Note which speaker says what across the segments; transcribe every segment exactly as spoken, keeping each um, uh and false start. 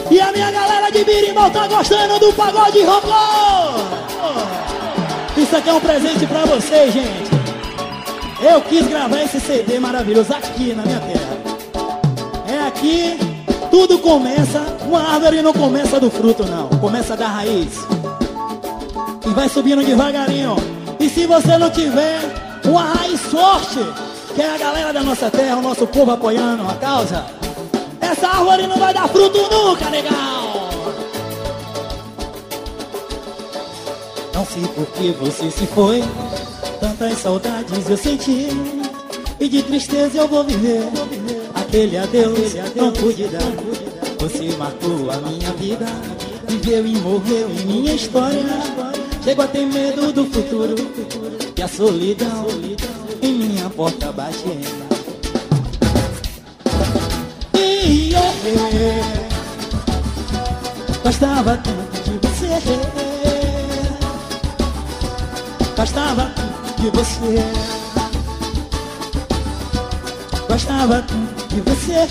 Speaker 1: E a minha galera de Birimbau tá gostando do pagode rock. Isso aqui é um presente pra vocês, gente. Eu quis gravar esse C D maravilhoso aqui na minha terra. É aqui, tudo começa. Uma árvore não começa do fruto, não. Começa da raiz. E vai subindo devagarinho. E se você não tiver uma raiz forte, que é a galera da nossa terra, o nosso povo apoiando a causa, essa árvore não vai dar fruto nunca, legal. Não sei por que você se foi, tantas saudades eu senti, e de tristeza eu vou viver. Aquele adeus não pude dar. Você marcou a minha vida, viveu e morreu em minha história. Chego a ter medo do futuro, que a solidão em minha porta bate. E eu gostava tanto de você, gostava tanto de você, gostava tanto de você,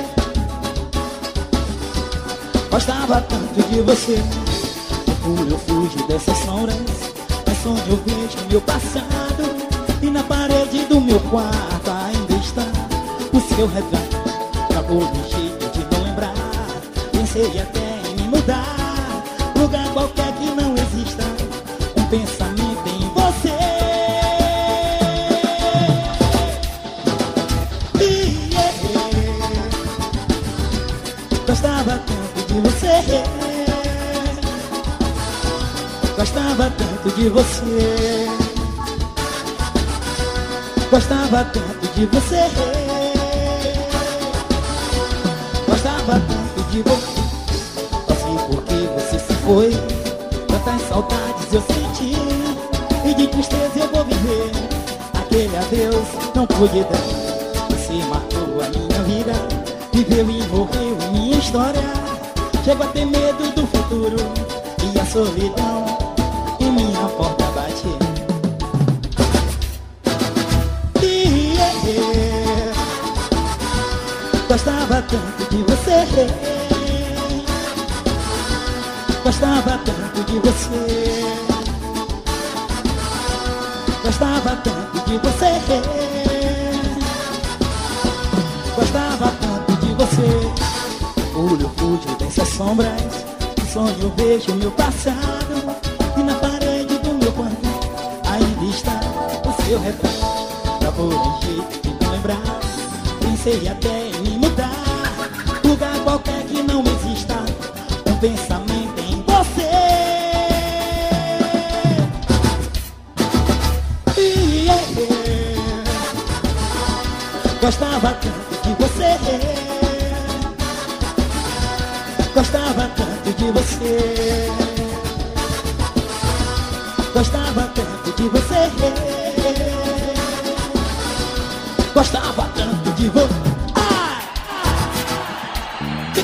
Speaker 1: gostava tanto de você. Eu fujo dessas sombras, mas onde eu vejo meu passado, e na parede do meu quarto ainda está o seu retrato. Acabou de jeito de não lembrar, pensei até em me mudar, lugar qualquer que não exista um pensamento em você. E yeah, gostava tanto de você, gostava tanto de você, gostava tanto de você, gostava tanto de você. Assim porque você se foi, tantas saudades eu senti, e de tristeza eu vou viver. Aquele adeus não pude dar. Você marcou a minha vida, viveu e morreu em minha história. Chego a ter medo do futuro, e a solidão em minha porta bate. E yeah, gostava tanto de você, gostava tanto de você, gostava tanto de você, gostava tanto de você. Olho fujo dessas sombras, sonho eu vejo meu passado, e na parede do meu quarto ainda está o seu retrato. Acabou de jeito de não lembrar, pensei até em me mudar, lugar qualquer que não exista um pensamento em você. E yeah, gostava tanto de você, gostava tanto de você, gostava tanto de você, gostava tanto de você. Ai, ai.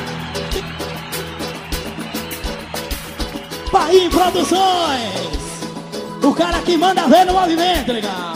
Speaker 1: Paim Produções, o cara que manda ver no movimento, legal.